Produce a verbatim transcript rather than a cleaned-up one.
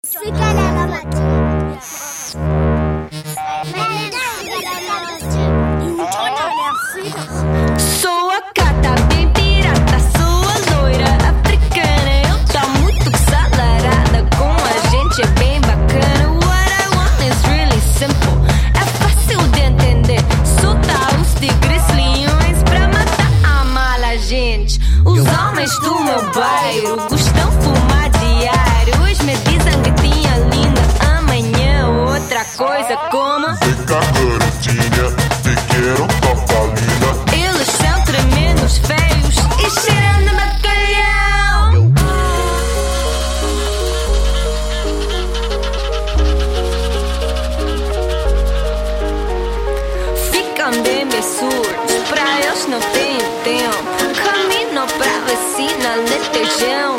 Sou a gata bem pirata, sou a loira africana. Eu tô muito acelerada, com a gente é bem bacana. What I want is really simple, é fácil de entender. Soltar os tigres, leões pra matar a mala, gente. Os homens do meu bairro gostam de fumar diário. Hoje me dizem gatinha linda, amanhã outra coisa como vem cá, garotinha, te quero papalina. Eles são tremendos, feios e cheirando bacalhau. Ficam bem absurdos, pra eles não tem tempo. Caminho pra vacina, letejão.